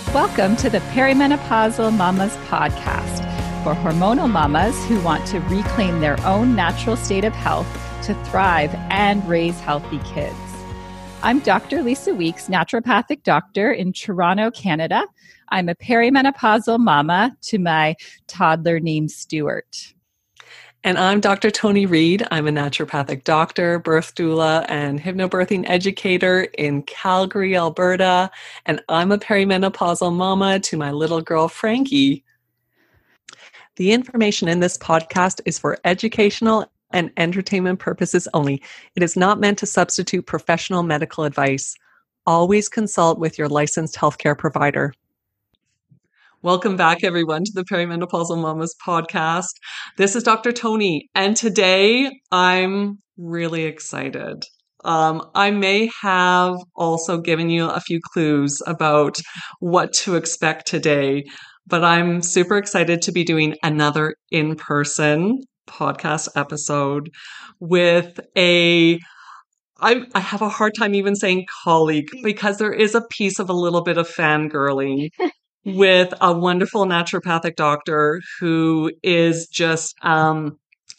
Welcome to the Perimenopausal Mamas podcast for hormonal mamas who want to reclaim their own natural state of health to thrive and raise healthy kids. I'm Dr. Lisa Weeks, naturopathic doctor in Toronto, Canada. I'm a perimenopausal mama to my toddler named Stuart. And I'm Dr. Tony Reed. I'm a naturopathic doctor, birth doula, and hypnobirthing educator in Calgary, Alberta. And I'm a perimenopausal mama to my little girl, Frankie. The information in this podcast is for educational and entertainment purposes only. It is not meant to substitute professional medical advice. Always consult with your licensed healthcare provider. Welcome back, everyone, to the Perimenopausal Mamas podcast. This is Dr. Tony, and today I'm really excited. I may have also given you a few clues about what to expect today, but I'm super excited to be doing another in-person podcast episode with I have a hard time even saying colleague because there is a piece of a little bit of fangirling with a wonderful naturopathic doctor who is just an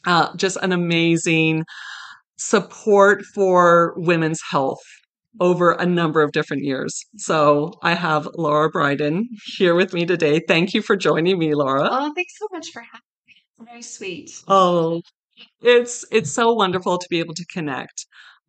amazing support for women's health over a number of different years. So I have Laura Bryden here with me today. Thank you for joining me, Laura. Oh, thanks so much for having me. It's very sweet. Oh, it's so wonderful to be able to connect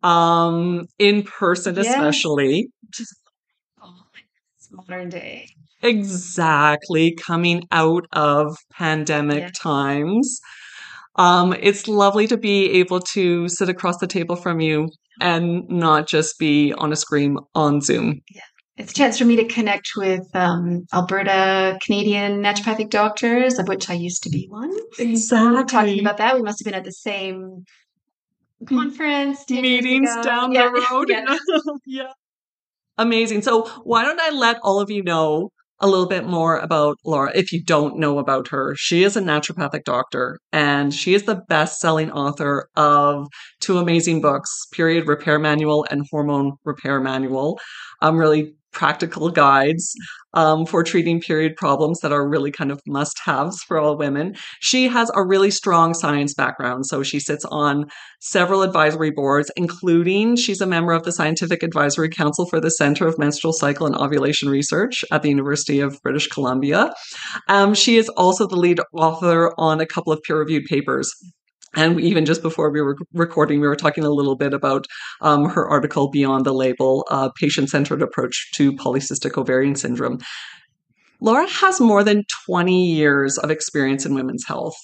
in person, especially. Just it's modern day. Exactly, coming out of pandemic times. It's lovely to be able to sit across the table from you and not just be on a screen on Zoom. Yeah. It's a chance for me to connect with Alberta Canadian naturopathic doctors, of which I used to be one. Exactly. Talking about that, we must have been at the same conference. Meetings down the road. Yeah. Amazing. So why don't I let all of you know a little bit more about Laura, if you don't know about her. She is a naturopathic doctor, and she is the best-selling author of two amazing books, Period Repair Manual and Hormone Repair Manual, really practical guides for treating period problems that are really kind of must-haves for all women. She has a really strong science background, so she sits on several advisory boards, including she's a member of the Scientific Advisory Council for the Center of Menstrual Cycle and Ovulation Research at the University of British Columbia. She is also the lead author on a couple of peer-reviewed papers. And even just before we were recording, we were talking a little bit about her article, Beyond the Label, Patient-Centered Approach to Polycystic Ovarian Syndrome. Laura has more than 20 years of experience in women's health.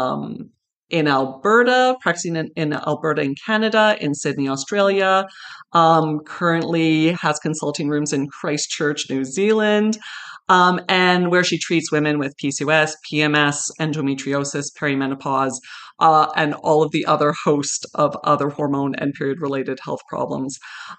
In Alberta, practicing in Alberta in Canada, in Sydney, Australia, currently has consulting rooms in Christchurch, New Zealand, and where she treats women with PCOS, PMS, endometriosis, perimenopause, and all of the other host of other hormone and period-related health problems.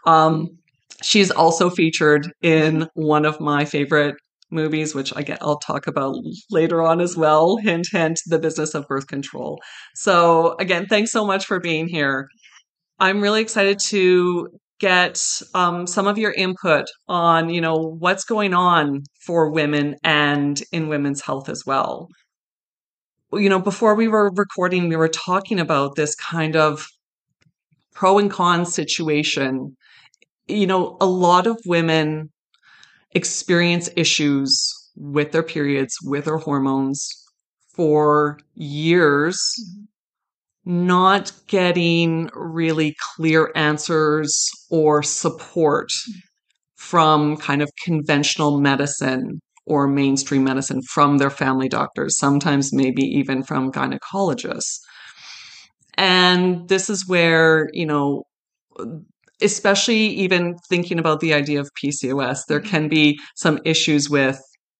She's also featured in one of my favorite movies, which I'll talk about later on as well. Hint, hint, The Business of Birth Control. So again, thanks so much for being here. I'm really excited to get some of your input on, what's going on for women and in women's health as well. Before we were recording, we were talking about this kind of pro and con situation. A lot of women experience issues with their periods, with their hormones for years, not getting really clear answers or support from kind of conventional medicine or mainstream medicine from their family doctors, sometimes maybe even from gynecologists. And this is where, especially even thinking about the idea of PCOS, there can be some issues with,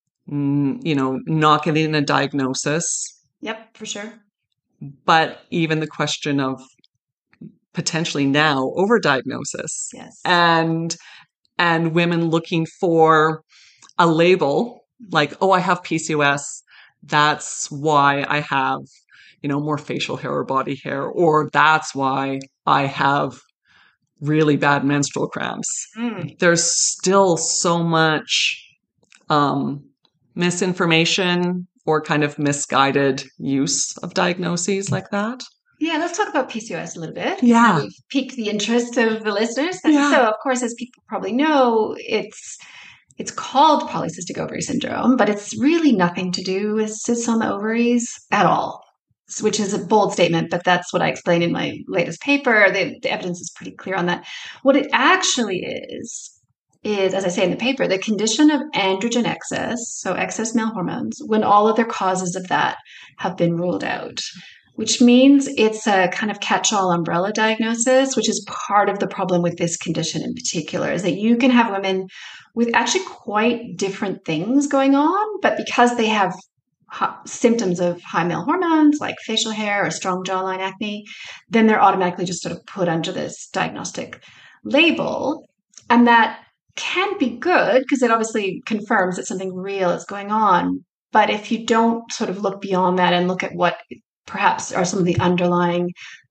not getting a diagnosis. Yep, for sure. But even the question of potentially now overdiagnosis. Yes. And women looking for a label like, oh, I have PCOS. That's why I have, more facial hair or body hair, or that's why I have really bad menstrual cramps. There's still so much misinformation or kind of misguided use of diagnoses like that? Yeah, let's talk about PCOS a little bit. Yeah. We've piqued the interest of the listeners. Yeah. So, of course, as people probably know, it's called polycystic ovary syndrome, but it's really nothing to do with cysts on the ovaries at all, which is a bold statement, but that's what I explained in my latest paper. The evidence is pretty clear on that. What it actually is, as I say in the paper, the condition of androgen excess, so excess male hormones, when all other causes of that have been ruled out, which means it's a kind of catch-all umbrella diagnosis, which is part of the problem with this condition in particular, is that you can have women with actually quite different things going on, but because they have symptoms of high male hormones like facial hair or strong jawline acne, then they're automatically just sort of put under this diagnostic label. And that can be good because it obviously confirms that something real is going on. But if you don't sort of look beyond that and look at what perhaps are some of the underlying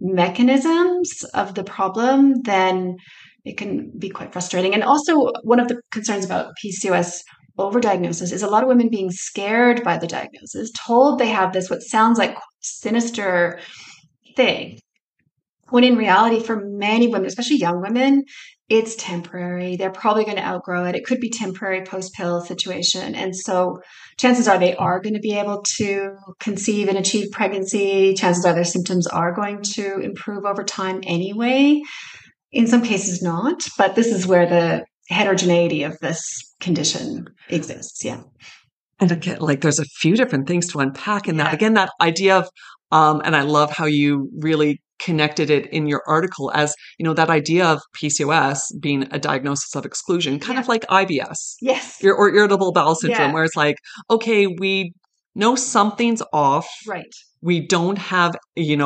mechanisms of the problem, then it can be quite frustrating. And also, one of the concerns about PCOS overdiagnosis is a lot of women being scared by the diagnosis, told they have this, what sounds like sinister thing, when in reality, for many women, especially young women, it's temporary. They're probably going to outgrow it. It could be temporary post-pill situation. And so chances are they are going to be able to conceive and achieve pregnancy. Chances are their symptoms are going to improve over time anyway. In some cases not, but this is where the heterogeneity of this condition exists. Yeah. And again, like there's a few different things to unpack in that. Again, that idea of, and I love how you really connected it in your article as, that idea of PCOS being a diagnosis of exclusion, kind of like IBS. Yes. Or irritable bowel syndrome, where it's like, okay, we know something's off. Right. We don't have,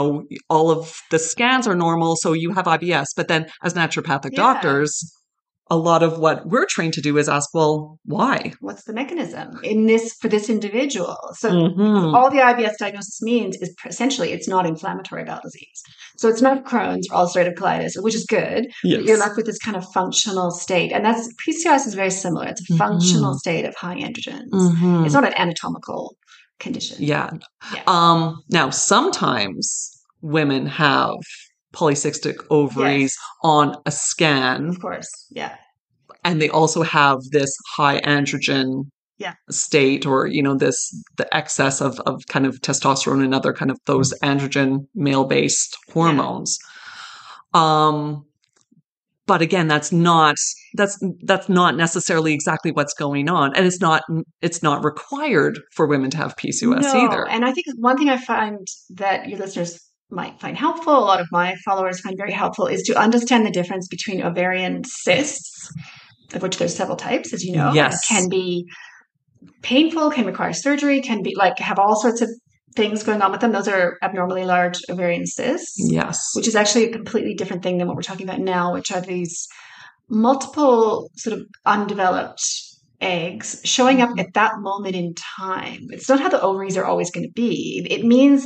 all of the scans are normal, so you have IBS. But then as naturopathic doctors, a lot of what we're trained to do is ask, well, why? What's the mechanism for this individual? So all the IBS diagnosis means is essentially it's not inflammatory bowel disease. So it's not Crohn's or ulcerative colitis, which is good. Yes. You're left with this kind of functional state. And that's PCOS is very similar. It's a functional state of high androgens. It's not an anatomical condition. Yeah. Now, sometimes women have polycystic ovaries on a scan. Of course. Yeah. And they also have this high androgen state, or, the excess of kind of testosterone and other kind of those androgen male-based hormones. But again, that's not necessarily exactly what's going on. And it's not required for women to have PCOS either. And I think one thing I find that your listeners might find helpful, a lot of my followers find very helpful, is to understand the difference between ovarian cysts, of which there's several types, as you know. Yes. Can be painful, can require surgery, can be have all sorts of things going on with them. Those are abnormally large ovarian cysts. Yes. Which is actually a completely different thing than what we're talking about now, which are these multiple sort of undeveloped eggs showing up at that moment in time. It's not how the ovaries are always going to be. It means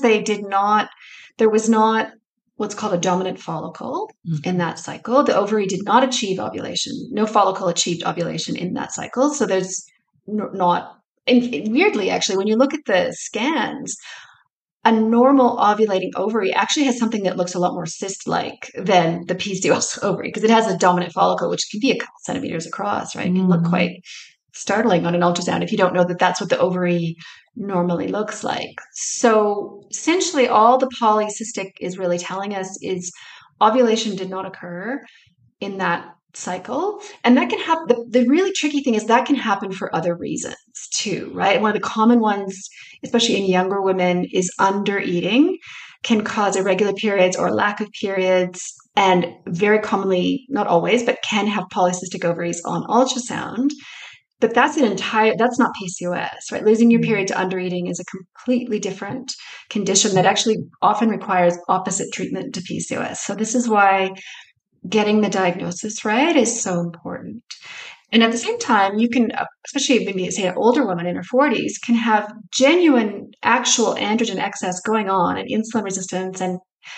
there was not what's called a dominant follicle in that cycle. The ovary did not achieve ovulation. No follicle achieved ovulation in that cycle. So there's not, and weirdly, actually, when you look at the scans, a normal ovulating ovary actually has something that looks a lot more cyst-like than the PCOS ovary, because it has a dominant follicle, which can be a couple centimeters across, right? It can look quite startling on an ultrasound if you don't know that that's what the ovary normally looks like. So essentially all the polycystic is really telling us is ovulation did not occur in that cycle. And that can happen. The really tricky thing is that can happen for other reasons too, right? One of the common ones, especially in younger women, is under eating can cause irregular periods or lack of periods, and very commonly, not always, but can have polycystic ovaries on ultrasound. But that's not PCOS, right? Losing your period to undereating is a completely different condition that actually often requires opposite treatment to PCOS. So this is why getting the diagnosis right is so important. And at the same time, you can, especially maybe say an older woman in her 40s, can have genuine, actual androgen excess going on and insulin resistance and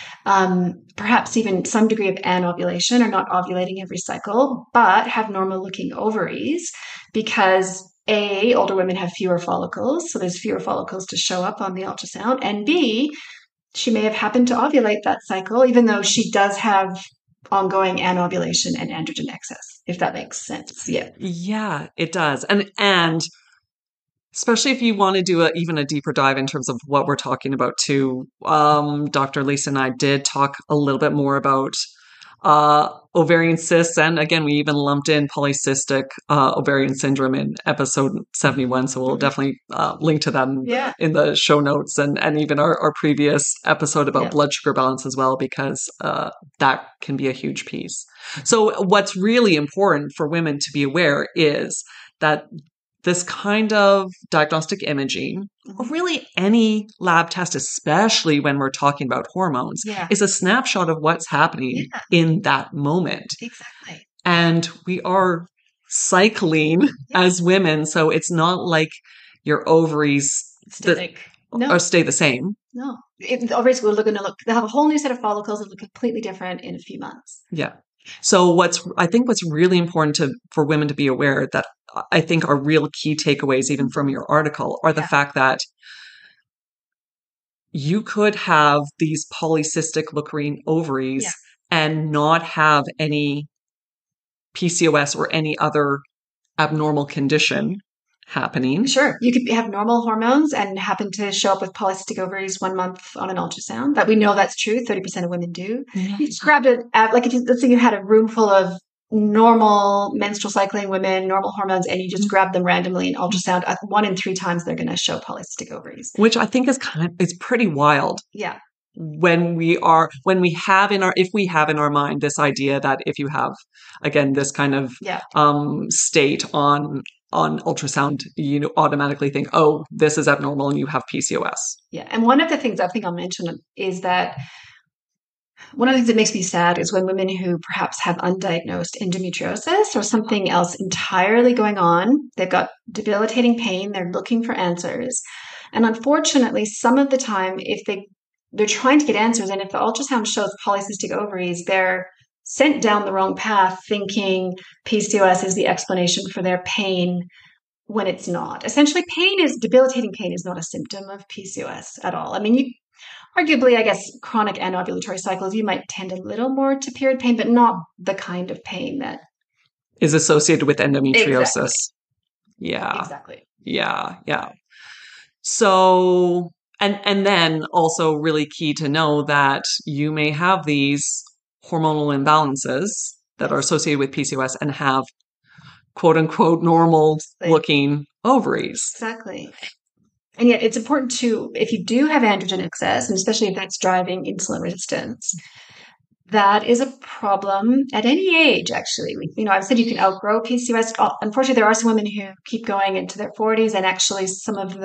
perhaps even some degree of anovulation or not ovulating every cycle, but have normal looking ovaries because A, older women have fewer follicles, so there's fewer follicles to show up on the ultrasound. And B, she may have happened to ovulate that cycle, even though she does have ongoing anovulation and androgen excess, if that makes sense. Yeah. Yeah, it does. And especially if you want to do even a deeper dive in terms of what we're talking about too. Dr. Lisa and I did talk a little bit more about ovarian cysts. And again, we even lumped in polycystic ovarian syndrome in episode 71. So we'll definitely link to that in the show notes and even our previous episode about blood sugar balance as well, because that can be a huge piece. So what's really important for women to be aware is that this kind of diagnostic imaging, or really any lab test, especially when we're talking about hormones, is a snapshot of what's happening in that moment. Exactly. And we are cycling as women, so it's not like your ovaries or stay the same. No. The ovaries they'll have a whole new set of follicles that look completely different in a few months. Yeah. So I think what's really important for women to be aware that I think are real key takeaways, even from your article, are the fact that you could have these polycystic looking ovaries and not have any PCOS or any other abnormal condition happening. Sure. You could have normal hormones and happen to show up with polycystic ovaries 1 month on an ultrasound. That we know that's true. 30% of women do. Yeah. You just grabbed it, like let's say you had a room full of normal menstrual cycling women, normal hormones, and you just grab them randomly in ultrasound. 1 in 3 times they're going to show polycystic ovaries, which I think is it's pretty wild. Yeah. When we have in our mind this idea that if you have, again, this kind of state on ultrasound, you automatically think, oh, this is abnormal and you have PCOS. Yeah. And one of the things I think I'll mention is that one of the things that makes me sad is when women who perhaps have undiagnosed endometriosis or something else entirely going on, they've got debilitating pain, they're looking for answers. And unfortunately, some of the time, if they're trying to get answers, and if the ultrasound shows polycystic ovaries, they're sent down the wrong path thinking PCOS is the explanation for their pain when it's not. Essentially, debilitating pain is not a symptom of PCOS at all. I mean, arguably, I guess, chronic anovulatory cycles, you might tend a little more to period pain, but not the kind of pain that is associated with endometriosis. Exactly. Yeah. Exactly. Yeah. Yeah. So, and then also really key to know that you may have these hormonal imbalances that are associated with PCOS and have quote unquote normal looking ovaries. Exactly. And yet it's important to, if you do have androgen excess, and especially if that's driving insulin resistance, that is a problem at any age, actually. I've said you can outgrow PCOS. Unfortunately, there are some women who keep going into their 40s, and actually some of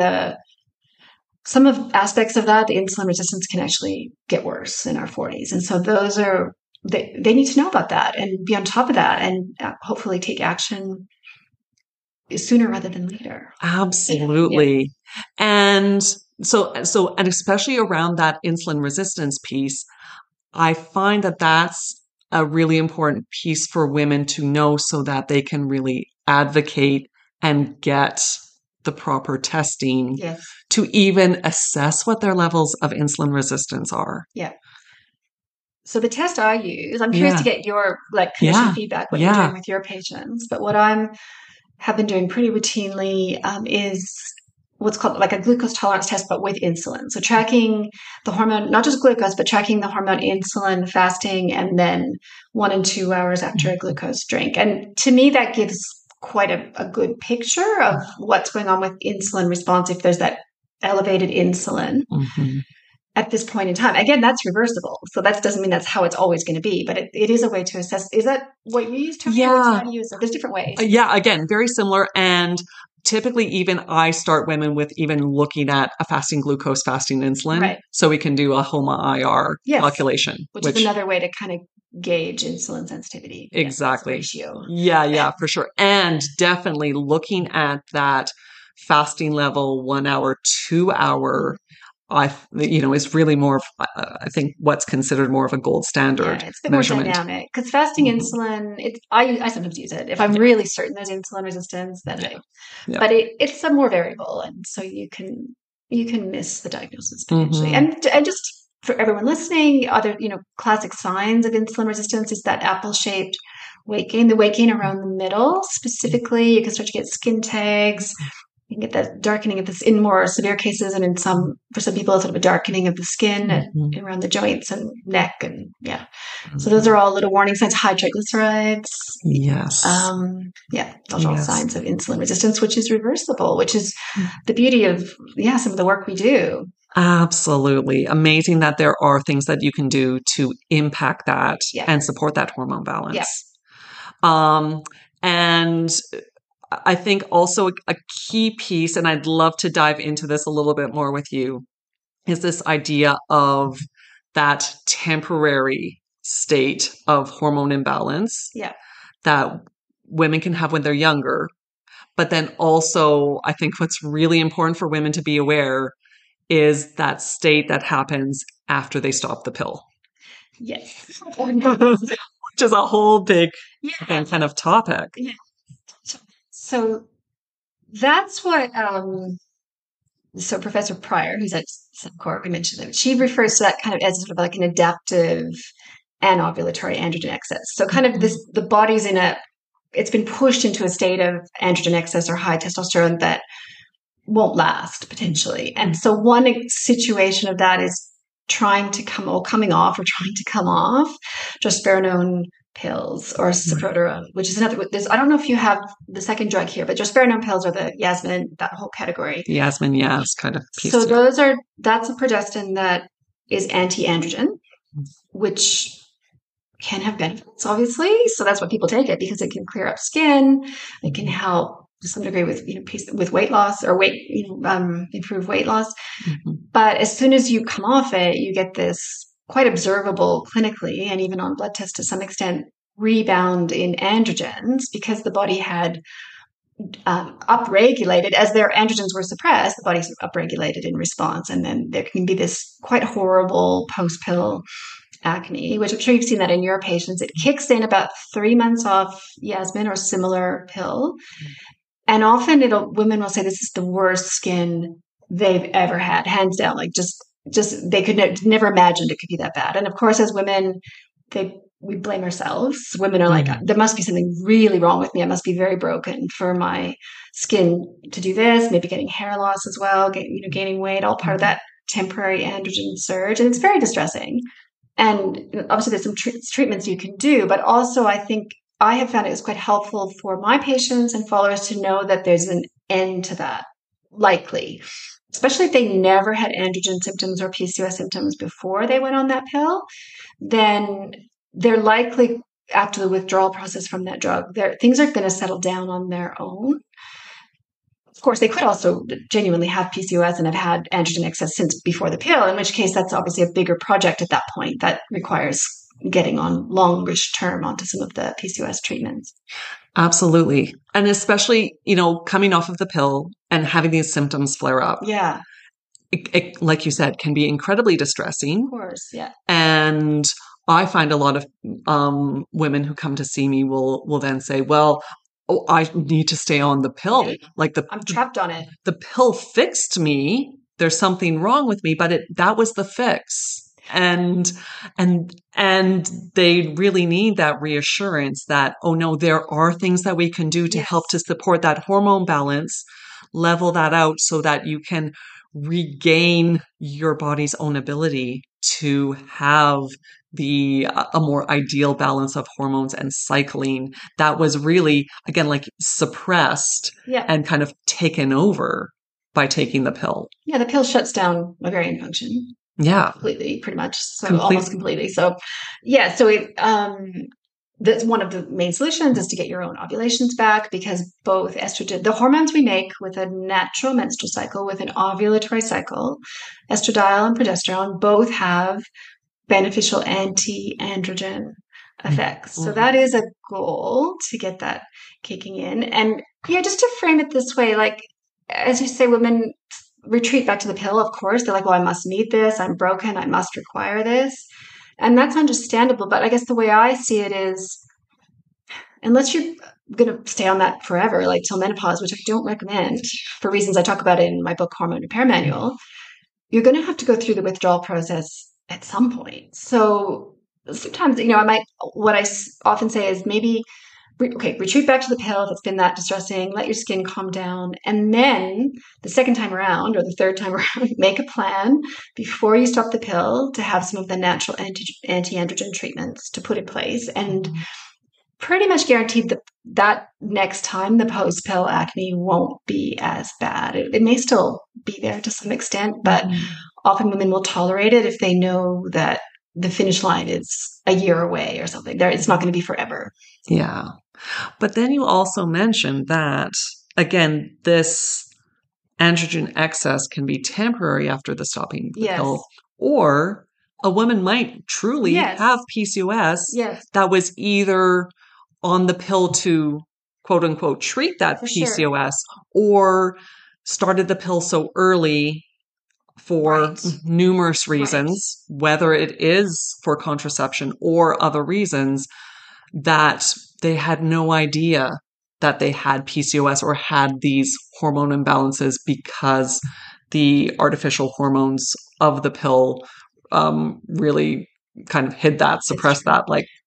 aspects of that, the insulin resistance can actually get worse in our 40s. And so they need to know about that and be on top of that and hopefully take action sooner rather than later. Absolutely. Yeah. And so, and especially around that insulin resistance piece, I find that that's a really important piece for women to know so that they can really advocate and get the proper testing to even assess what their levels of insulin resistance are. Yeah. So the test I use, I'm curious to get your clinician feedback, what you're doing with your patients. But what have been doing pretty routinely is what's called like a glucose tolerance test, but with insulin. So tracking the hormone, not just glucose, but tracking the hormone insulin, fasting, and then 1 and 2 hours after a glucose drink. And to me, that gives quite a good picture of what's going on with insulin response if there's that elevated insulin at this point in time. Again, that's reversible. So that doesn't mean that's how it's always going to be, but it is a way to assess. Is that what you use to use it? There's different ways. Yeah, again, very similar. And typically even I start women with even looking at a fasting glucose, fasting insulin. Right. So we can do a HOMA-IR calculation. Which is another way to kind of gauge insulin sensitivity. Exactly. Ratio. Yeah, for sure. And definitely looking at that fasting level, 1 hour, 2 hour is really more of, I think, what's considered more of a gold standard it's a bit measurement. more dynamic because fasting insulin, I sometimes use it if I'm really certain there's insulin resistance. Then but it's a more variable, and so you can miss the diagnosis potentially. And just for everyone listening, other classic signs of insulin resistance is that apple-shaped weight gain, the weight gain around the middle specifically. You can start to get skin tags. You can get that darkening of this in more severe cases, and for some people, it's sort of a darkening of the skin around the joints and neck, and So those are all little warning signs. High triglycerides. Yes. Those are all signs of insulin resistance, which is reversible, which is the beauty of some of the work we do. Absolutely. Amazing that there are things that you can do to impact that and support that hormone balance. And I think also a key piece, and I'd love to dive into this a little bit more with you, is this idea of that temporary state of hormone imbalance that women can have when they're younger. But then also, I think what's really important for women to be aware is that state that happens after they stop the pill. Yes. Which is a whole big kind of topic. Yeah. So that's what, so Professor Pryor, who's at Suncor, we mentioned him, she refers to that kind of as sort of like an adaptive anovulatory androgen excess. So kind of the body's it's been pushed into a state of androgen excess or high testosterone that won't last potentially. And so one situation of that is coming off drospirenone pills or saprodorone, which is another. I don't know if you have the second drug here, but drospirenone pills are the Yasmin, that whole category. Yasmin, kind of piece. So that's a progestin that is anti-androgen, which can have benefits, obviously. So that's why people take it, because it can clear up skin. It can help to some degree with with weight loss or improve weight loss. But as soon as you come off it, you get this quite observable clinically and even on blood tests to some extent rebound in androgens, because the body had upregulated as their androgens were suppressed. The body's upregulated in response, and then there can be this quite horrible post-pill acne, which I'm sure you've seen that in your patients. It kicks in about 3 months off Yasmin or similar pill. And often women will say this is the worst skin they've ever had, hands down. Like just they could never imagined it could be that bad. And of course, as women, we blame ourselves. Women are like, there must be something really wrong with me. I must be very broken for my skin to do this. Maybe getting hair loss as well, gaining weight, all part of that temporary androgen surge. And it's very distressing. And obviously there's some treatments you can do, but also I think I have found it was quite helpful for my patients and followers to know that there's an end to that, likely, especially if they never had androgen symptoms or PCOS symptoms before they went on that pill. Then they're likely, after the withdrawal process from that drug, things are going to settle down on their own. Of course, they could also genuinely have PCOS and have had androgen excess since before the pill, in which case that's obviously a bigger project at that point that requires getting on longish term onto some of the PCOS treatments. Absolutely. And especially, coming off of the pill and having these symptoms flare up. Yeah. It, like you said, can be incredibly distressing. Of course, yeah. And I find a lot of women who come to see me will then say, well, I need to stay on the pill. Right. Like I'm trapped on it. The pill fixed me. There's something wrong with me, but that was the fix. And they really need that reassurance that, oh no, there are things that we can do to help to support that hormone balance, level that out so that you can regain your body's own ability to have a more ideal balance of hormones and cycling that was really, again, like suppressed and kind of taken over by taking the pill. Yeah, the pill shuts down ovarian function. Yeah. Completely, pretty much. So almost completely. So that's one of the main solutions is to get your own ovulations back, because both estrogen, the hormones we make with a natural menstrual cycle, with an ovulatory cycle, estradiol and progesterone, both have beneficial anti-androgen effects. So that is a goal, to get that kicking in. And just to frame it this way, like, as you say, women retreat back to the pill, of course. They're like, well, I must need this. I'm broken. I must require this. And that's understandable. But I guess the way I see it is, unless you're going to stay on that forever, like till menopause, which I don't recommend for reasons I talk about in my book, Hormone Repair Manual, you're going to have to go through the withdrawal process at some point. So sometimes, what I often say is maybe, retreat back to the pill if it's been that distressing, let your skin calm down. And then the second time around or the third time around, make a plan before you stop the pill to have some of the natural anti-androgen treatments to put in place. And pretty much guaranteed that next time the post-pill acne won't be as bad. It may still be there to some extent, but often women will tolerate it if they know that the finish line is a year away or something. It's not going to be forever. Yeah. But then you also mentioned that, again, this androgen excess can be temporary after the stopping the pill, or a woman might truly have PCOS that was either on the pill to quote unquote treat that PCOS or started the pill so early for numerous reasons, whether it is for contraception or other reasons, that they had no idea that they had PCOS or had these hormone imbalances because the artificial hormones of the pill really kind of hid that, suppressed that,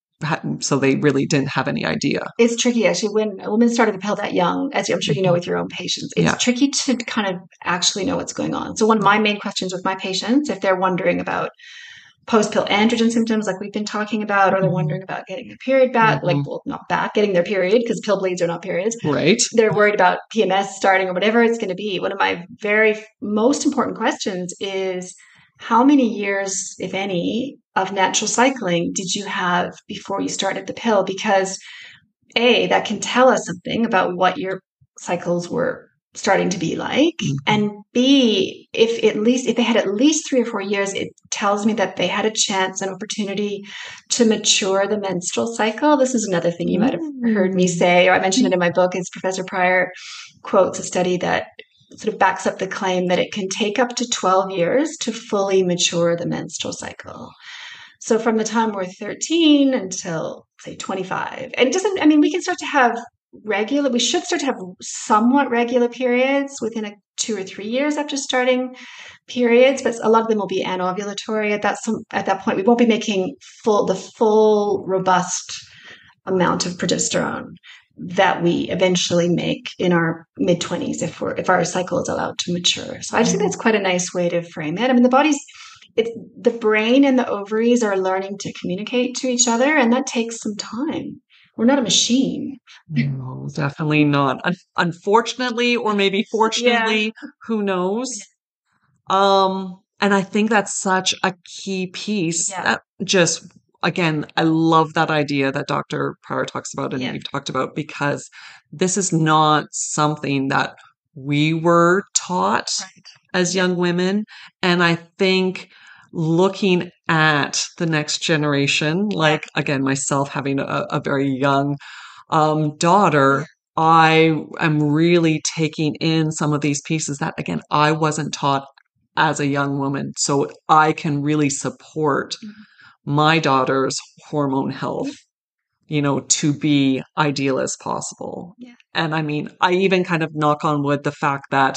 so they really didn't have any idea. It's tricky, actually, when a woman started the pill that young, as I'm sure you know with your own patients. It's tricky to kind of actually know what's going on. So one of my main questions with my patients, if they're wondering about post-pill androgen symptoms like we've been talking about, or they're wondering about getting their period back, getting their period, because pill bleeds are not periods. Right. They're worried about PMS starting or whatever it's going to be. One of my very most important questions is, how many years, if any, of natural cycling did you have before you started the pill? Because A, that can tell us something about what your cycles were starting to be like. And B, if they had at least 3 or 4 years, it tells me that they had a chance, an opportunity to mature the menstrual cycle. This is another thing you might have heard me say, or I mentioned it in my book, is Professor Pryor quotes a study that sort of backs up the claim that it can take up to 12 years to fully mature the menstrual cycle. So from the time we're 13 until, say, 25. And we can start to have we should start to have somewhat regular periods within 2 or 3 years after starting periods, but a lot of them will be anovulatory at that point. We won't be making the full robust amount of progesterone that we eventually make in our mid-20s if our cycle is allowed to mature. So I just think that's quite a nice way to frame it. I mean, the brain and the ovaries are learning to communicate to each other, and that takes some time. We're not a machine. No, definitely not. Unfortunately, or maybe fortunately, who knows? And I think that's such a key piece. That just, again, I love that idea that Dr. Pryor talks about and you've talked about, because this is not something that we were taught as young women. And I think looking at the next generation, like, again, myself having a very young daughter, I am really taking in some of these pieces that, again, I wasn't taught as a young woman. So I can really support my daughter's hormone health, to be ideal as possible. Yeah. And I mean, I even kind of knock on wood the fact that,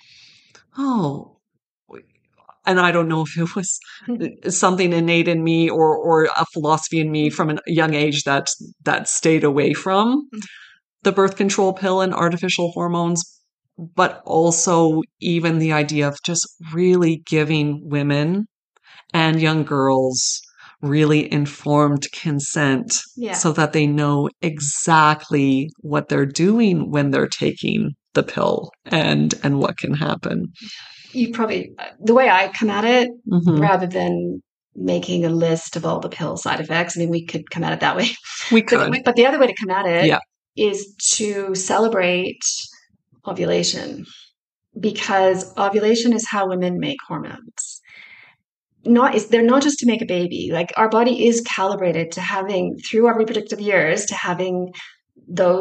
and I don't know if it was something innate in me or a philosophy in me from a young age that stayed away from the birth control pill and artificial hormones, but also even the idea of just really giving women and young girls really informed consent so that they know exactly what they're doing when they're taking the pill and what can happen. You probably, the way I come at it, rather than making a list of all the pill side effects, I mean, we could come at it that way. We could. But the other way to come at it is to celebrate ovulation, because ovulation is how women make hormones. They're not just to make a baby. Like, our body is calibrated to having, through our reproductive years, to having those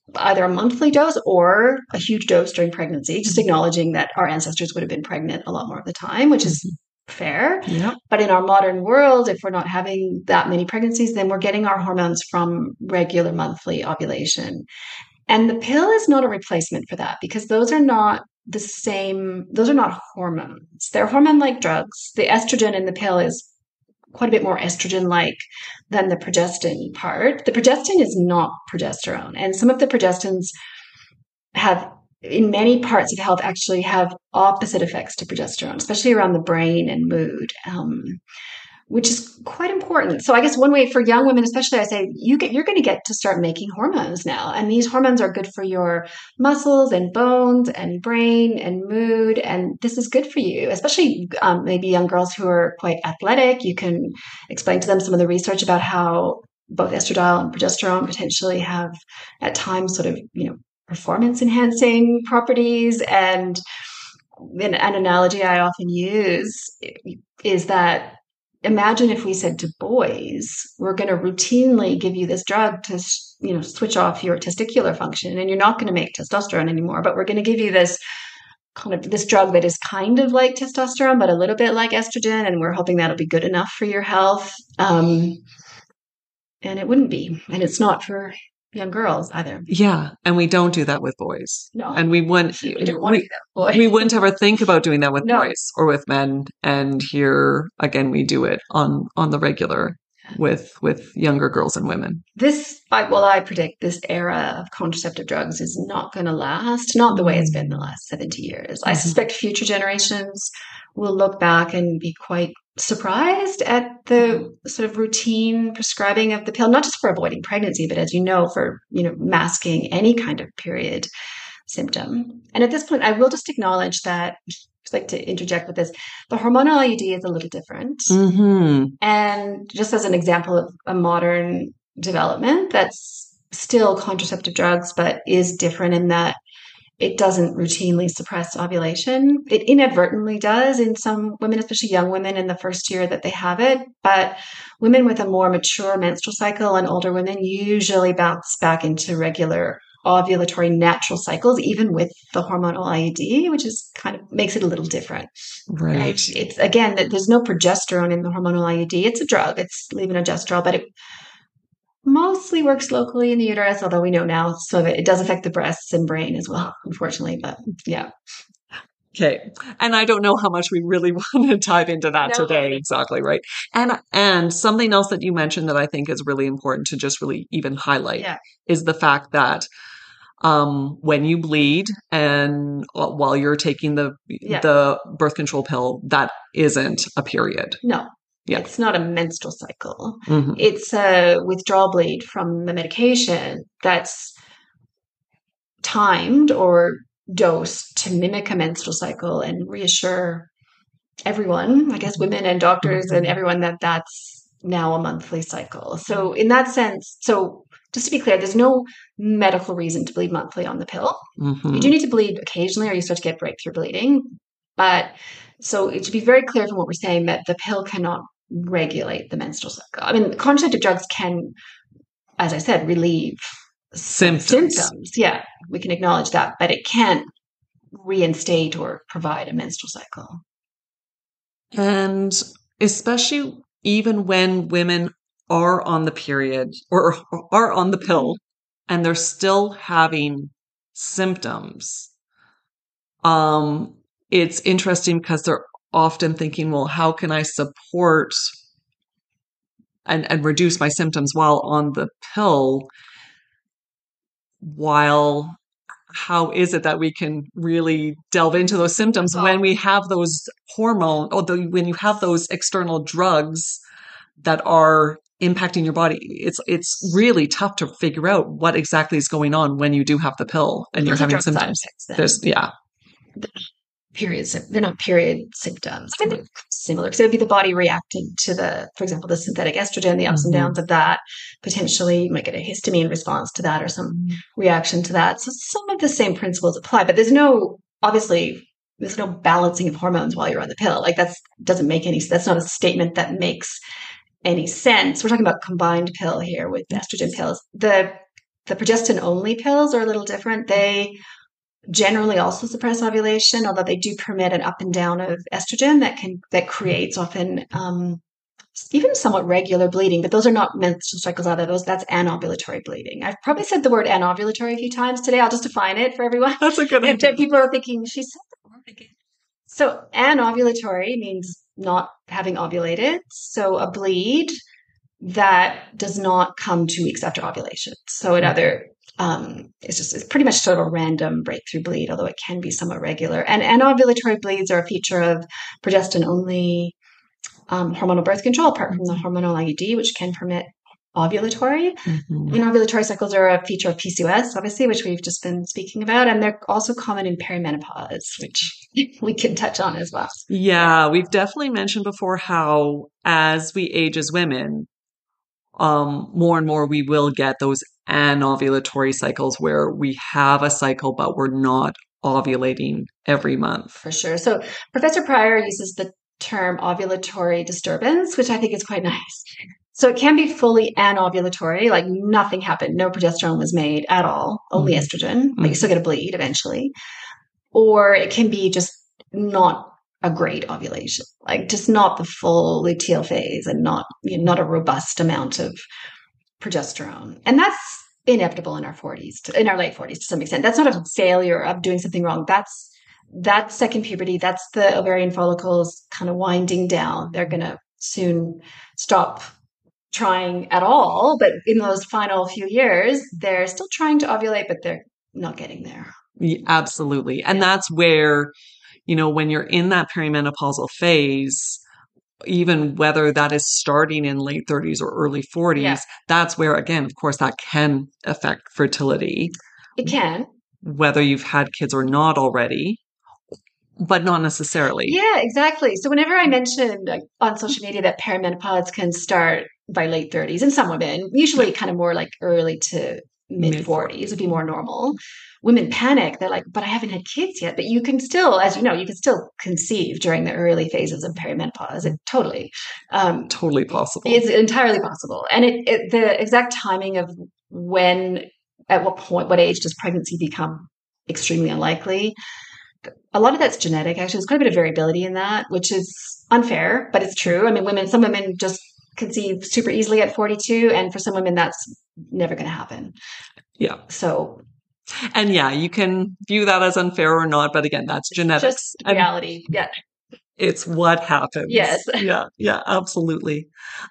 either a monthly dose or a huge dose during pregnancy, just acknowledging that our ancestors would have been pregnant a lot more of the time, which is fair. Yeah. But in our modern world, if we're not having that many pregnancies, then we're getting our hormones from regular monthly ovulation. And the pill is not a replacement for that, because those are not the same. Those are not hormones. They're hormone-like drugs. The estrogen in the pill is quite a bit more estrogen-like than the progestin part. The progestin is not progesterone. And some of the progestins have, in many parts of health, actually have opposite effects to progesterone, especially around the brain and mood, which is quite important. So I guess one way for young women, especially, I say you're going to get to start making hormones now. And these hormones are good for your muscles and bones and brain and mood. And this is good for you, especially maybe young girls who are quite athletic. You can explain to them some of the research about how both estradiol and progesterone potentially have at times sort of, performance enhancing properties. And an analogy I often use is that, imagine if we said to boys, we're going to routinely give you this drug to, switch off your testicular function, and you're not going to make testosterone anymore, but we're going to give you this drug that is kind of like testosterone, but a little bit like estrogen, and we're hoping that'll be good enough for your health. And it wouldn't be, and it's not for young girls either. Yeah. And we don't do that with boys. No. And we wouldn't We don't want to do that with boys. we wouldn't ever think about doing that with No. boys or with men. And here again, we do it on the regular with younger girls and women. I predict this era of contraceptive drugs is not going to last, not the way it's been the last 70 years. I suspect future generations will look back and be quite surprised at the sort of routine prescribing of the pill, not just for avoiding pregnancy, but as you know, for, masking any kind of period symptom. And at this point, I will just acknowledge that, I'd like to interject with this, the hormonal IUD is a little different. Mm-hmm. And just as an example of a modern development that's still contraceptive drugs, but is different in that it doesn't routinely suppress ovulation. It inadvertently does in some women, especially young women in the first year that they have it. But women with a more mature menstrual cycle and older women usually bounce back into regular ovulatory natural cycles, even with the hormonal IUD, which is kind of makes it a little different. Right. It's again, there's no progesterone in the hormonal IUD. It's a drug. It's levonorgestrel, but it mostly works locally in the uterus, although we know now some of it does affect the breasts and brain as well, unfortunately. But yeah. Okay. And I don't know how much we really want to dive into that today. Exactly. Right. And something else that you mentioned that I think is really important to just really even highlight is the fact that when you bleed and while you're taking the birth control pill, that isn't a period. No. Yeah. It's not a menstrual cycle. Mm-hmm. It's a withdrawal bleed from the medication that's timed or dosed to mimic a menstrual cycle and reassure everyone, I guess women and doctors and everyone, that that's now a monthly cycle. So in that sense, just to be clear, there's no medical reason to bleed monthly on the pill. Mm-hmm. You do need to bleed occasionally or you start to get breakthrough bleeding. But so it should be very clear from what we're saying that the pill cannot regulate the menstrual cycle. I mean, contraceptive drugs can, as I said, relieve symptoms. Yeah, we can acknowledge that, but it can't reinstate or provide a menstrual cycle. And especially even when women are on the period or are on the pill and they're still having symptoms, it's interesting because they're often thinking, well, how can I support and reduce my symptoms while on the pill? How is it that we can really delve into those symptoms when we have those when you have those external drugs that are impacting your body? It's really tough to figure out what exactly is going on when you do have the pill and you're having symptoms. Periods, they're not period symptoms. I mean, they're similar because it would be the body reacting to for example, the synthetic estrogen, the ups and downs of that. Potentially, you might get a histamine response to that or some reaction to that. So some of the same principles apply, but there's no balancing of hormones while you're on the pill. Like doesn't make any sense. That's not a statement that makes any sense. We're talking about combined pill here with estrogen pills. The The progestin-only pills are a little different. They generally also suppress ovulation, although they do permit an up and down of estrogen that creates often even somewhat regular bleeding. But those are not menstrual cycles either. That's anovulatory bleeding. I've probably said the word anovulatory a few times today. I'll just define it for everyone. That's a good idea. People are thinking, she said the word again. So anovulatory means not having ovulated. So a bleed that does not come 2 weeks after ovulation. So it's pretty much sort of a random breakthrough bleed, although it can be somewhat regular. And anovulatory bleeds are a feature of progestin-only hormonal birth control, apart from the hormonal IUD, which can permit ovulatory. Mm-hmm. Anovulatory cycles are a feature of PCOS, obviously, which we've just been speaking about. And they're also common in perimenopause, which we can touch on as well. Yeah, we've definitely mentioned before how as we age as women, more and more we will get those anovulatory cycles where we have a cycle, but we're not ovulating every month. For sure. So Professor Pryor uses the term ovulatory disturbance, which I think is quite nice. So it can be fully anovulatory, like nothing happened, no progesterone was made at all, only estrogen, but you still get a bleed eventually. Or it can be just not a great ovulation, like just not the full luteal phase and not a robust amount of progesterone. And that's inevitable in our late 40s to some extent. That's not a failure of doing something wrong. That's second puberty. That's the ovarian follicles kind of winding down. They're going to soon stop trying at all. But in those final few years, they're still trying to ovulate, but they're not getting there. Yeah, absolutely. And that's where, when you're in that perimenopausal phase, even whether that is starting in late 30s or early 40s, that's where, again, of course, that can affect fertility. It can. Whether you've had kids or not already. But not necessarily. Yeah, exactly. So whenever I mentioned on social media that perimenopause can start by late 30s in some women, usually kind of more like early to mid 40s would be more normal. Women panic. They're like, but I haven't had kids yet. But you can still, as you know, you can still conceive during the early phases of perimenopause. It totally possible. It's entirely possible. And the exact timing of when, at what point, what age does pregnancy become extremely unlikely? A lot of that's genetic. Actually, there's quite a bit of variability in that, which is unfair, but it's true. I mean, some women just conceive super easily at 42, and for some women, that's never going to happen. Yeah. So, and you can view that as unfair or not, but again, that's genetics. Just reality. Yeah. It's what happens. Yes. Yeah, absolutely.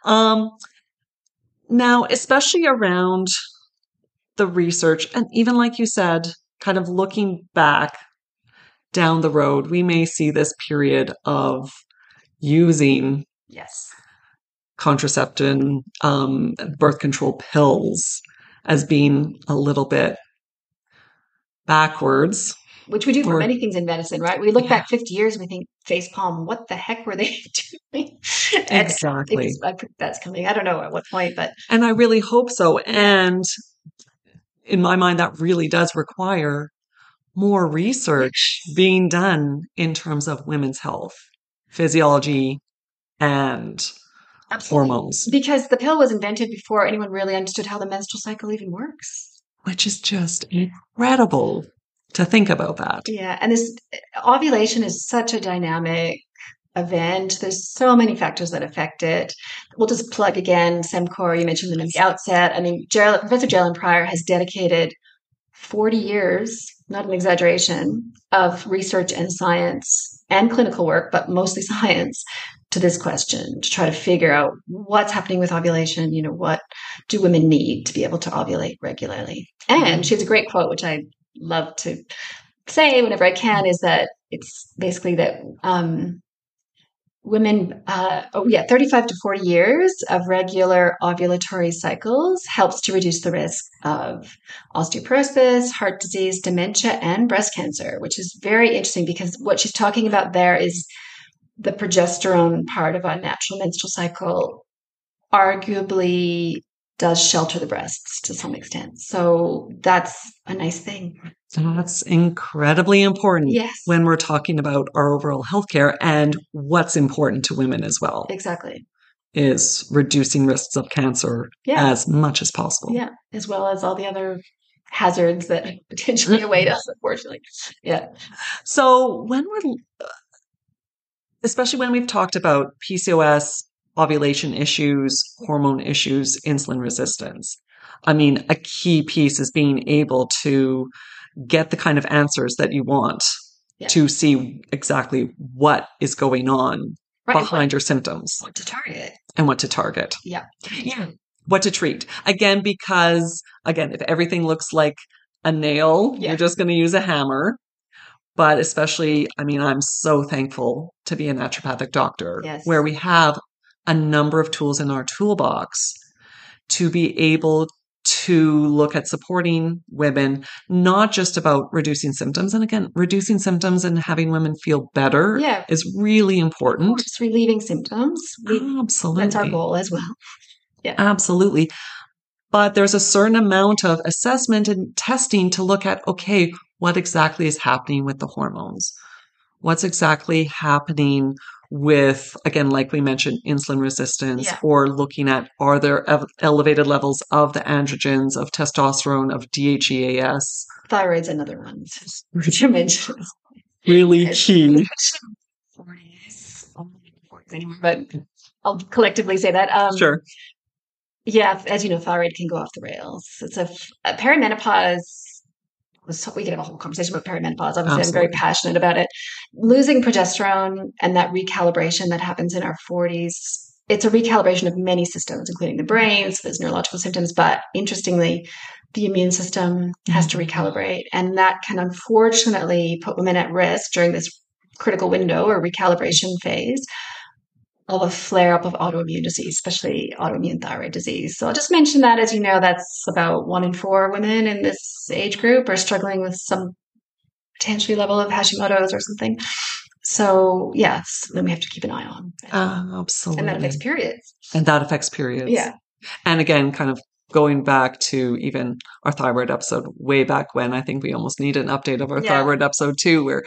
Now, especially around the research, and even like you said, kind of looking back down the road, we may see this period of using contraception, birth control pills as being a little bit backwards. Which we do for many things in medicine, right? We look back 50 years and we think, facepalm, what the heck were they doing? Exactly. I think that's coming. I don't know at what point, but. And I really hope so. And in my mind, that really does require more research being done in terms of women's health, physiology, and hormones. Because the pill was invented before anyone really understood how the menstrual cycle even works. Which is just incredible to think about that. Yeah. And this ovulation is such a dynamic event. There's so many factors that affect it. We'll just plug again, SEMCOR, you mentioned them at the outset. I mean, Professor Geraldine Pryor has dedicated 40 years, not an exaggeration, of research and science and clinical work, but mostly science, to this question, to try to figure out what's happening with ovulation. What do women need to be able to ovulate regularly? And she has a great quote, which I love to say whenever I can, is that it's basically that women, 35 to 40 years of regular ovulatory cycles helps to reduce the risk of osteoporosis, heart disease, dementia, and breast cancer, which is very interesting because what she's talking about there is the progesterone part of our natural menstrual cycle arguably does shelter the breasts to some extent. So that's a nice thing. That's incredibly important when we're talking about our overall healthcare and what's important to women as well. Exactly. is reducing risks of cancer as much as possible. Yeah, as well as all the other hazards that potentially await us, unfortunately. Yeah. So especially when we've talked about PCOS, ovulation issues, hormone issues, insulin resistance, I mean, a key piece is being able to get the kind of answers that you want to see exactly what is going on behind your symptoms. What to target. And what to target. Yeah. Yeah. What to treat. Again, because, if everything looks like a nail, you're just going to use a hammer. But especially, I mean, I'm so thankful to be a naturopathic doctor where we have a number of tools in our toolbox to be able to look at supporting women, not just about reducing symptoms. And again, reducing symptoms and having women feel better is really important. Just relieving symptoms. Absolutely. That's our goal as well. Yeah. Absolutely. But there's a certain amount of assessment and testing to look at, okay, what exactly is happening with the hormones? What's exactly happening with, again, like we mentioned, insulin resistance, or looking at, are there elevated levels of the androgens, of testosterone, of DHEAS? Thyroid's another one, which you mentioned. Really key. 40s, but I'll collectively say that. Sure. Yeah, as you know, thyroid can go off the rails. It's a perimenopause. We could have a whole conversation about perimenopause. Obviously, Absolutely. I'm very passionate about it. Losing progesterone and that recalibration that happens in our 40s, it's a recalibration of many systems, including the brain, so there's neurological symptoms, but interestingly, the immune system has to recalibrate. And that can unfortunately put women at risk during this critical window or recalibration phase of a flare-up of autoimmune disease, especially autoimmune thyroid disease. So I'll just mention that, as you know, that's about 1 in 4 women in this age group are struggling with some potentially level of Hashimoto's or something. So yes, then we have to keep an eye on. Absolutely. And that affects periods. Yeah. And again, kind of going back to even our thyroid episode way back when, I think we almost need an update of our thyroid episode too, where,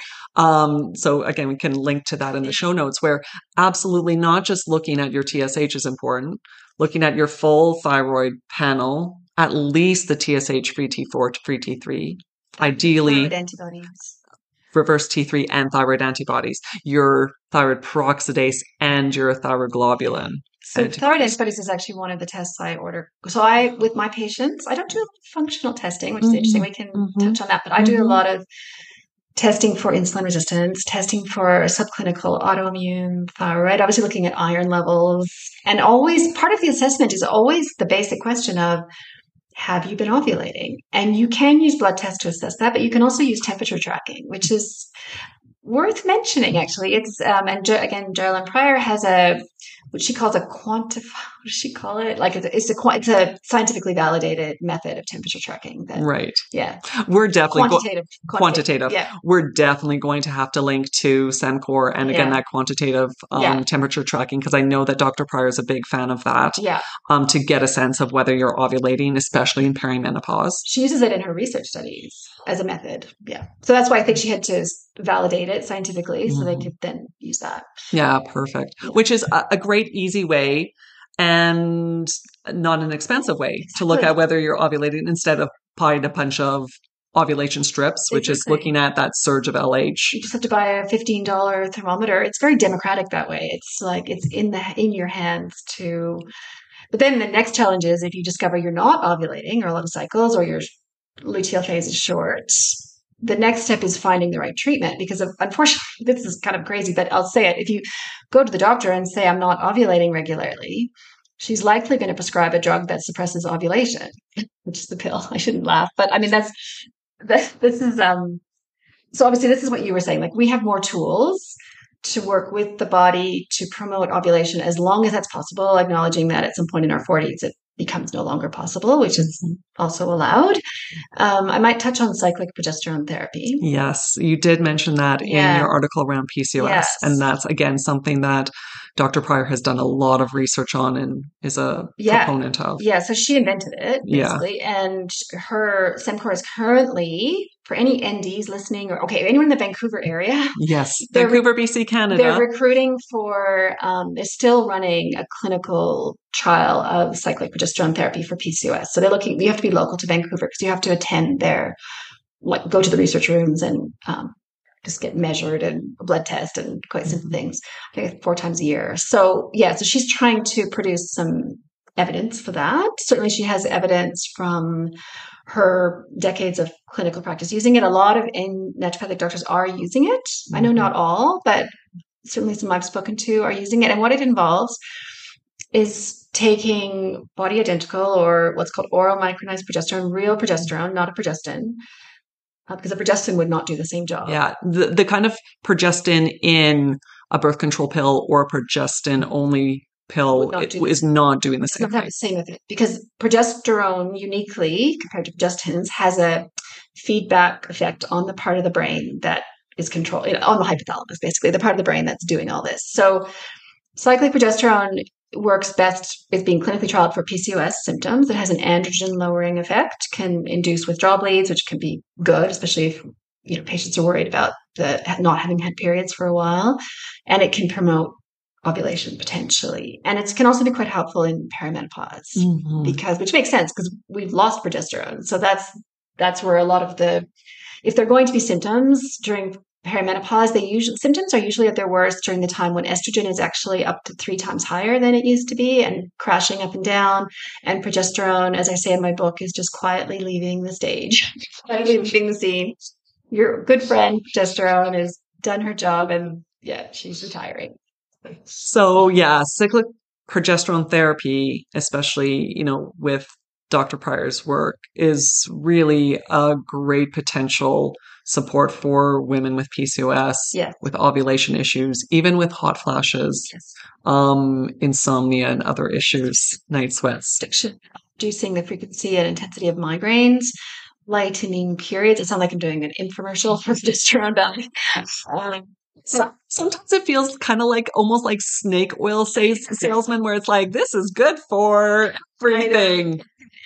so again, we can link to that in the show notes, where absolutely not just looking at your TSH is important, looking at your full thyroid panel, at least the TSH, free T4, free T3, ideally thyroid antibodies, reverse T3 and thyroid antibodies, your thyroid peroxidase and your thyroglobulin. So thyroid antibodies is actually one of the tests I order. So with my patients, I don't do functional testing, which is interesting. We can touch on that, but I do a lot of testing for insulin resistance, testing for subclinical autoimmune thyroid, obviously looking at iron levels. And always part of the assessment is always the basic question of, have you been ovulating? And you can use blood tests to assess that, but you can also use temperature tracking, which is worth mentioning, actually. It's, and again, Geraldine Pryor has what she calls what does she call it? Like it's a scientifically validated method of temperature tracking. Right. Yeah. We're definitely quantitative. Yeah. We're definitely going to have to link to SEMCOR and again, that quantitative temperature tracking, because I know that Dr. Pryor is a big fan of that. Yeah. To get a sense of whether you're ovulating, especially in perimenopause. She uses it in her research studies as a method. Yeah. So that's why I think she had to validate it scientifically so they could then use that. Yeah, perfect. Yeah. Which is a great, easy way and not an expensive way to look at whether you're ovulating instead of buying a bunch of ovulation strips, which is looking at that surge of LH. You just have to buy a $15 thermometer. It's very democratic that way. It's like it's in your hands to. But then the next challenge is if you discover you're not ovulating or a lot of cycles or your luteal phase is short, the next step is finding the right treatment, because unfortunately, this is kind of crazy, but I'll say it. If you go to the doctor and say, I'm not ovulating regularly, she's likely going to prescribe a drug that suppresses ovulation, which is the pill. I shouldn't laugh, but I mean, this is, so obviously this is what you were saying. Like we have more tools to work with the body to promote ovulation as long as that's possible, acknowledging that at some point in our 40s, it becomes no longer possible, which is also allowed. I might touch on cyclic progesterone therapy. Yes, you did mention that in your article around PCOS. Yes. And that's, again, something that Dr. Pryor has done a lot of research on and is a proponent of. Yeah, so she invented it, basically. Yeah. And Semcor is currently, for any NDs listening, or anyone in the Vancouver area. Yes, Vancouver, BC, Canada. They're recruiting for, they're still running a clinical trial of cyclic progesterone therapy for PCOS. So you have to be local to Vancouver because you have to attend their, go to the research rooms and just get measured and a blood test and quite simple things, 4 times a year. So so she's trying to produce some evidence for that. Certainly she has evidence from her decades of clinical practice using it. A lot of naturopathic doctors are using it. I know not all, but certainly some I've spoken to are using it. And what it involves is taking body identical, or what's called oral micronized progesterone, real progesterone, not a progestin, because a progestin would not do the same job. Yeah, the kind of progestin in a birth control pill or a progestin only pill is not doing the same thing. It's not the same with it, because progesterone uniquely compared to progestins has a feedback effect on the part of the brain that is controlled, on the hypothalamus, basically the part of the brain that's doing all this. So cyclic progesterone works best with being clinically trialed for PCOS symptoms. It has an androgen lowering effect, can induce withdrawal bleeds, which can be good, especially if patients are worried about not having had periods for a while, and it can promote ovulation potentially. And it can also be quite helpful in perimenopause, which makes sense because we've lost progesterone. So that's where a lot of if they're going to be symptoms during perimenopause, symptoms are usually at their worst during the time when estrogen is actually up to 3 times higher than it used to be and crashing up and down. And progesterone, as I say in my book, is just quietly leaving the stage, quietly leaving the scene. Your good friend, progesterone, has done her job and she's retiring. So cyclic progesterone therapy, especially, with Dr. Pryor's work, is really a great potential support for women with PCOS, with ovulation issues, even with hot flashes, insomnia and other issues, night sweats. Reducing the frequency and intensity of migraines, lightening periods. It sounds like I'm doing an infomercial for progesterone balance. So sometimes it feels kind of like almost like snake oil salesman, where it's like, this is good for everything.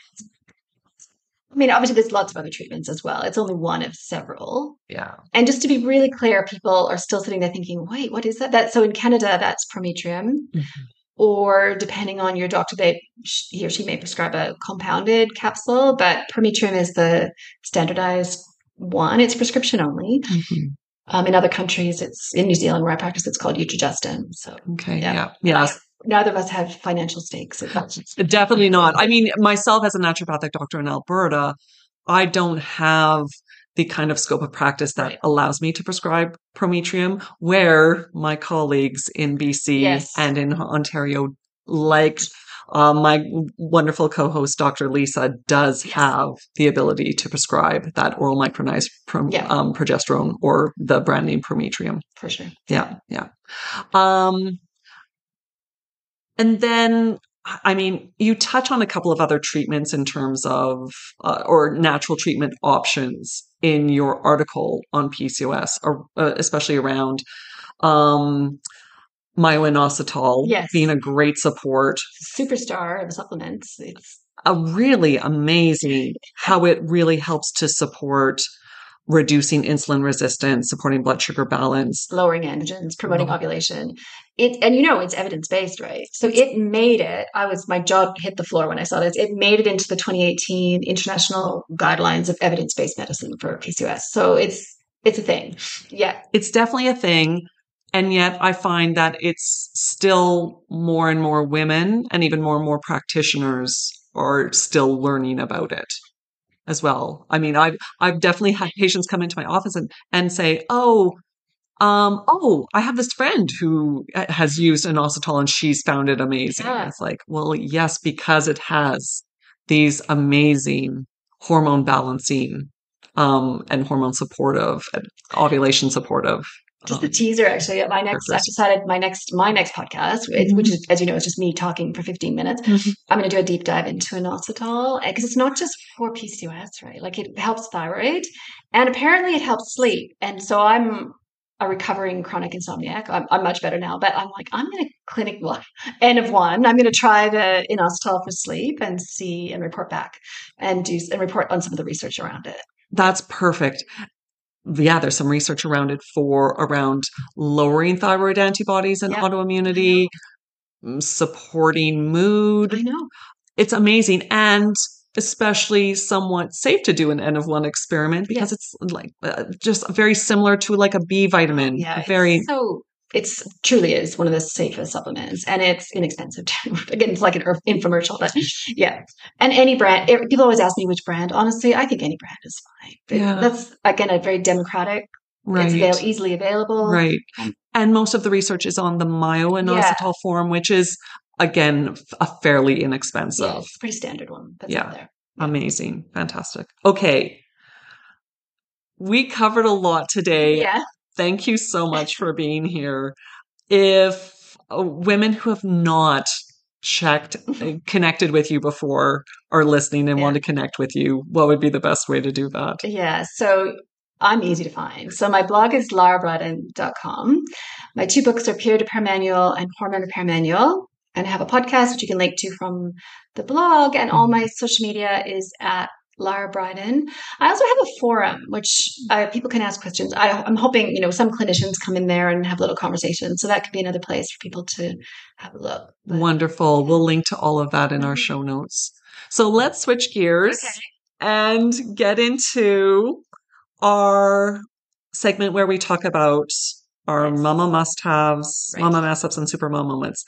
I mean, obviously there's lots of other treatments as well. It's only one of several. Yeah. And just to be really clear, people are still sitting there thinking, wait, what is that? So in Canada, that's Prometrium. Or depending on your doctor, he or she may prescribe a compounded capsule, but Prometrium is the standardized one. It's prescription only. In other countries, it's in New Zealand where I practice, it's called Utrogestin. So neither of us have financial stakes. Definitely not. I mean, myself as a naturopathic doctor in Alberta, I don't have the kind of scope of practice that allows me to prescribe Prometrium, where my colleagues in BC and in Ontario, like my wonderful co-host, Dr. Lisa, does have the ability to prescribe that oral micronized progesterone, or the brand name Prometrium. For sure. Yeah. And then, I mean, you touch on a couple of other treatments in terms of, or natural treatment options in your article on PCOS, or especially around myo-inositol being a great support. Superstar of supplements. It's really amazing how it really helps to support reducing insulin resistance, supporting blood sugar balance, lowering androgens, promoting ovulation. It's evidence-based, right? So it made it, my jaw hit the floor when I saw this. It made it into the 2018 International Guidelines of Evidence-Based Medicine for PCOS. So it's a thing. Yeah. It's definitely a thing. And yet I find that it's still more and more women and even more practitioners are still learning about it as well. I mean, I've definitely had patients come into my office and say, I have this friend who has used inositol and she's found it amazing. Yeah. It's like, well, yes, because it has these amazing hormone balancing and hormone supportive and ovulation supportive. Just the teaser, actually. I've decided my next podcast, which is, as you know, it's just me talking for 15 minutes. I'm going to do a deep dive into inositol, because it's not just for PCOS, right? Like, it helps thyroid, and apparently it helps sleep. And so I'm a recovering chronic insomniac. I'm much better now, but I'm like, I'm going to clinic N of 1. I'm going to try the inositol for sleep and see and report back and report on some of the research around it. That's perfect. Yeah, there's some research around it around lowering thyroid antibodies and autoimmunity, supporting mood. I know. It's amazing. And especially somewhat safe to do an N of 1 experiment because it's like just very similar to like a B vitamin. Yeah, it's truly is one of the safest supplements, and it's inexpensive too. Again, it's like an infomercial, but yeah. And any brand, people always ask me which brand. Honestly, I think any brand is fine. Yeah. That's again a very democratic. Right. It's easily available. Right. And most of the research is on the myo-inositol form, which is again a fairly inexpensive. Yeah, it's a pretty standard one that's out there. Yeah. Amazing. Fantastic. Okay. We covered a lot today. Yeah. Thank you so much for being here. If women who have not connected with you before are listening and want to connect with you, what would be the best way to do that? Yeah. So I'm easy to find. So my blog is larabryden.com. My 2 books are Period Repair Manual and Hormone Repair Manual. And I have a podcast, which you can link to from the blog. And all my social media is at Lara Bryden. I also have a forum, which people can ask questions. I'm hoping, some clinicians come in there and have little conversations. So that could be another place for people to have a look. Wonderful. We'll link to all of that in our show notes. So let's switch gears and get into our segment where we talk about our mama must-haves, mama mess-ups, and super mom moments.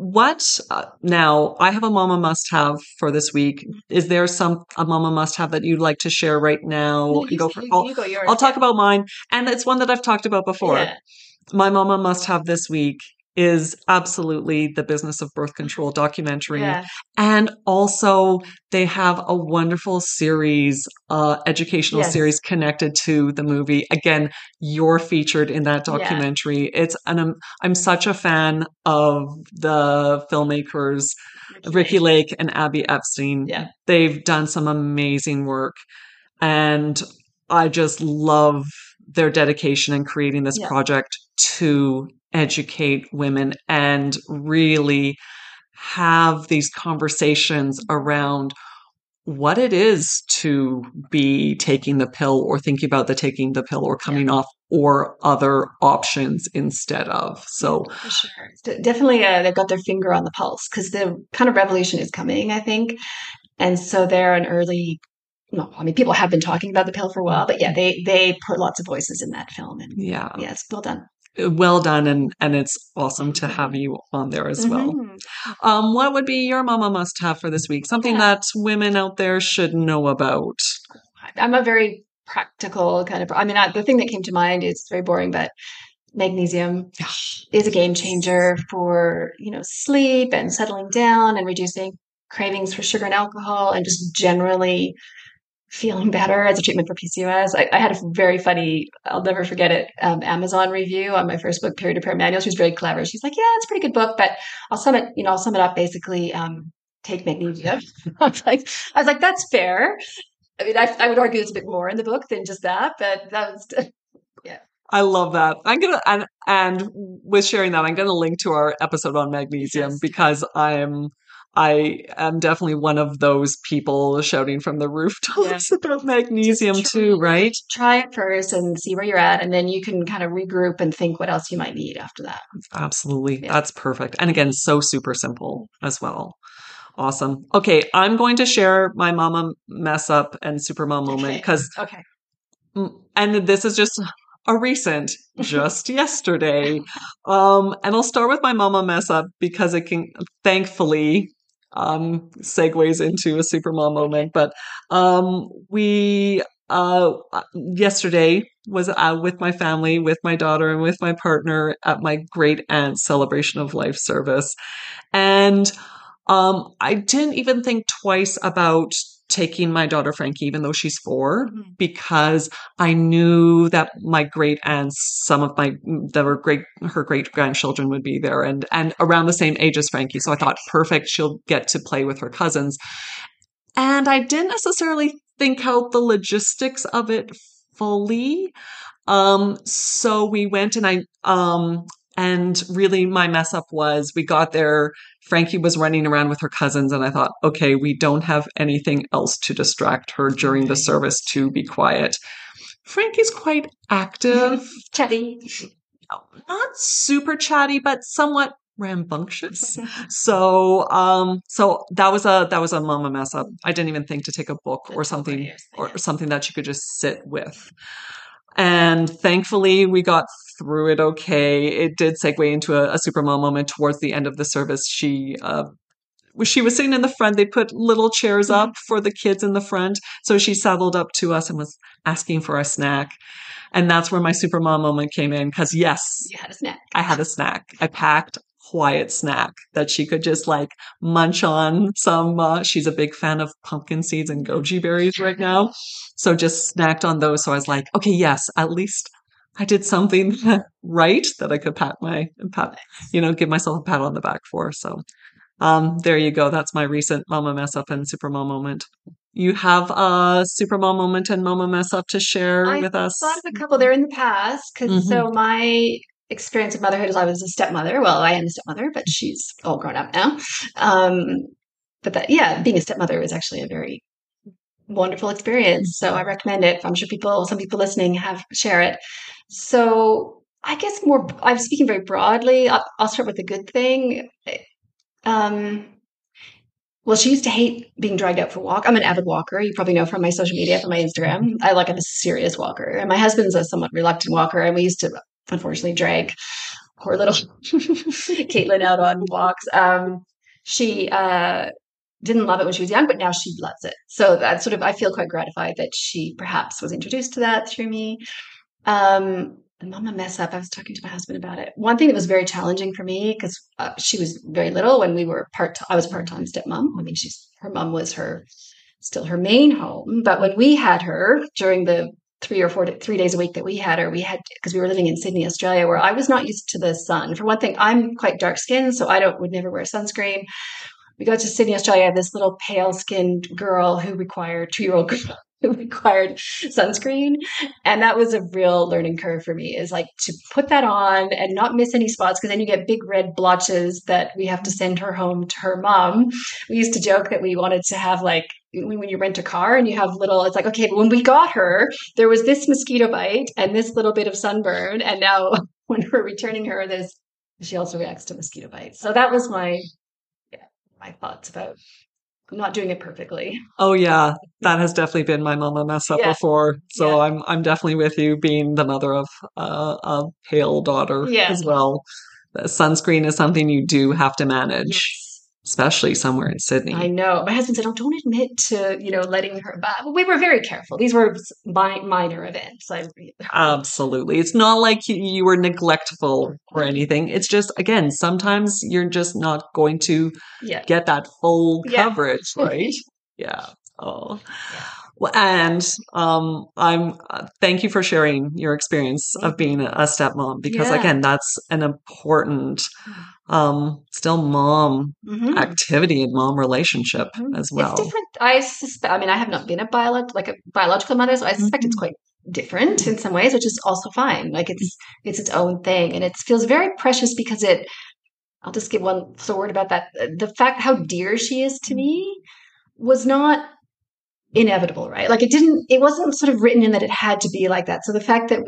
Now, I have a mama must-have for this week. Is there a mama must-have that you'd like to share right now? No, you go yours. I'll talk about mine. And it's one that I've talked about before. Yeah. My mama must-have this week is absolutely the Business of Birth Control documentary. Yeah. And also they have a wonderful series, educational series connected to the movie. Again, you're featured in that documentary. I'm such a fan of the filmmakers, Ricky Lake and Abby Epstein. Yeah. They've done some amazing work, and I just love their dedication in creating this project to educate women and really have these conversations around what it is to be taking the pill or thinking about taking the pill or coming off or other options instead of. So for sure. Definitely they've got their finger on the pulse because the kind of revolution is coming, I think. And so they're an early people have been talking about the pill for a while, but they put lots of voices in that film. And it's well done. Well done, and it's awesome to have you on there as well. What would be your mama must-have for this week? Something that women out there should know about. I'm a very practical kind of. The thing that came to mind is very boring, but magnesium is a game changer for sleep and settling down and reducing cravings for sugar and alcohol and just generally feeling better as a treatment for PCOS. I had a very funny, I'll never forget it, Amazon review on my first book, Period Repair Manual. She was very clever. She's like, it's a pretty good book, but I'll sum it up basically, take magnesium. I was like, that's fair. I would argue it's a bit more in the book than just that, but that was, I love that. I'm going to, and with sharing that, I'm going to link to our episode on magnesium because I am definitely one of those people shouting from the rooftops about magnesium too, right? Try it first and see where you're at, and then you can kind of regroup and think what else you might need after that. Absolutely. Yeah. That's perfect. And again, so super simple as well. Awesome. Okay, I'm going to share my mama mess up and super mom moment because, and this is just a recent, just yesterday. And I'll start with my mama mess up because it can thankfully segues into a super mom moment. But we yesterday was out with my family, with my daughter and with my partner at my great aunt's celebration of life service. And I didn't even think twice about taking my daughter Frankie, even though she's 4, because I knew that my great aunts, her great grandchildren would be there and around the same age as Frankie. So I thought, perfect, she'll get to play with her cousins. And I didn't necessarily think out the logistics of it fully. So we went and really my mess up was we got there, Frankie was running around with her cousins and I thought, okay, we don't have anything else to distract her during the service to be quiet. Frankie's quite active. Chatty. Not super chatty, but somewhat rambunctious. So that was a mama mess up. I didn't even think to take a book or something that you could just sit with. And thankfully we got through it okay. It did segue into a super mom moment towards the end of the service. She was sitting in the front. They put little chairs up for the kids in the front. So she saddled up to us and was asking for a snack. And that's where my super mom moment came in. Because yes, you had a snack. I had a snack. I packed quiet snack that she could just like munch on some. She's a big fan of pumpkin seeds and goji berries right now. So just snacked on those. So I was like, okay, yes, at least I did something right that I could give myself a pat on the back for. So there you go. That's my recent mama mess up and super mom moment. You have a super mom moment and mama mess up to share with us? I thought of a couple there in the past. So my experience of motherhood is I was a stepmother. Well, I am a stepmother, but she's all grown up now. Being a stepmother is actually a very wonderful experience. So I recommend it. I'm sure some people listening share it. So I guess I'm speaking very broadly. I'll start with the good thing. Well, she used to hate being dragged out for a walk. I'm an avid walker. You probably know from my social media, from my Instagram. I'm a serious walker. And my husband's a somewhat reluctant walker. And we used to, unfortunately, drag poor little Caitlin out on walks. She didn't love it when she was young, but now she loves it. So that's I feel quite gratified that she perhaps was introduced to that through me. The mama mess up. I was talking to my husband about it. One thing that was very challenging for me because she was very little when we were I was part-time stepmom. I mean, her mom was still her main home. But when we had her during the 3 days a week that we had her, because we were living in Sydney, Australia, where I was not used to the sun. For one thing, I'm quite dark skinned, so I would never wear sunscreen. We got to Sydney, Australia. I had this little pale skinned girl 2-year-old girl who required sunscreen. And that was a real learning curve for me, is like to put that on and not miss any spots, because then you get big red blotches that we have to send her home to her mom. We used to joke that we wanted to have when you rent a car and you have it's like, okay, but when we got her, there was this mosquito bite and this little bit of sunburn. And now when we're returning her, she also reacts to mosquito bites. So that was my thoughts about not doing it perfectly. Oh yeah, that has definitely been my mama mess up before. So I'm definitely with you, being the mother of a pale daughter as well. The sunscreen is something you do have to manage, especially somewhere in Sydney. I know. My husband said, "Oh, don't admit to letting her bath." But we were very careful. These were minor events. Absolutely, it's not like you were neglectful or anything. It's just, again, sometimes you're just not going to get that full coverage, right? Yeah. Oh. Yeah. Well, and I'm thank you for sharing your experience of being a stepmom, because again, that's an important still mom activity and mom relationship as well. It's different. I suspect. I mean, I have not been a biological mother, so I suspect it's quite different in some ways, which is also fine. It's its own thing, and it feels very precious because I'll just give one word about that. The fact how dear she is to me was not inevitable, right? It wasn't sort of written in that it had to be like that. So the fact that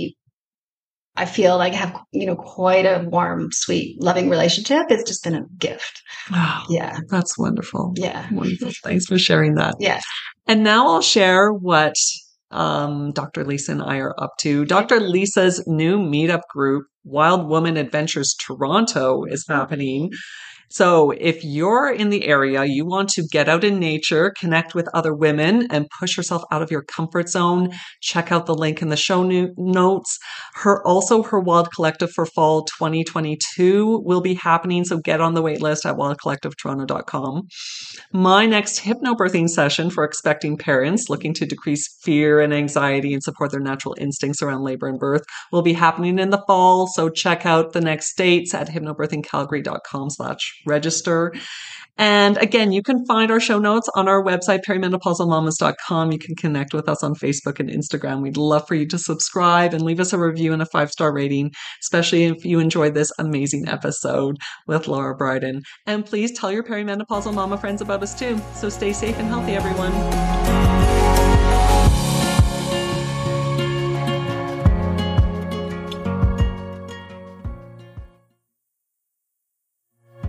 I feel like have, quite a warm, sweet, loving relationship, it's just been a gift. Wow. Yeah. That's wonderful. Yeah. Wonderful. Thanks for sharing that. Yes. And now I'll share what Dr. Lisa and I are up to. Dr. Lisa's new meetup group, Wild Woman Adventures Toronto, is happening. So if you're in the area, you want to get out in nature, connect with other women, and push yourself out of your comfort zone, check out the link in the show notes. Her Wild Collective for fall 2022 will be happening. So get on the wait list at wildcollectivetoronto.com. My next hypnobirthing session for expecting parents looking to decrease fear and anxiety and support their natural instincts around labor and birth will be happening in the fall. So check out the next dates at hypnobirthingcalgary.com/ register. And again, you can find our show notes on our website, perimenopausalmamas.com. You can connect with us on Facebook and Instagram. We'd love for you to subscribe and leave us a review and a 5-star rating, especially if you enjoyed this amazing episode with Laura Briden. And please tell your perimenopausal mama friends about us too. So stay safe and healthy, everyone.